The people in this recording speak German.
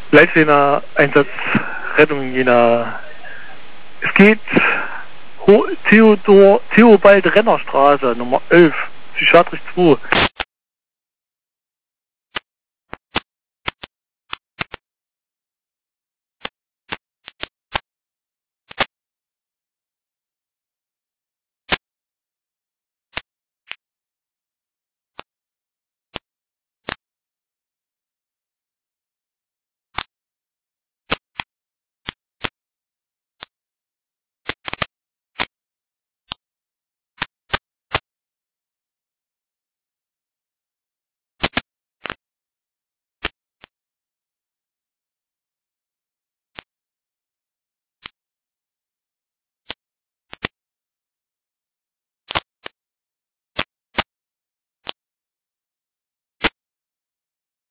Leitstehender Einsatz Rettung in Jena. Es geht Theobald Rennerstraße, Nummer 11, Psychiatrisch 2.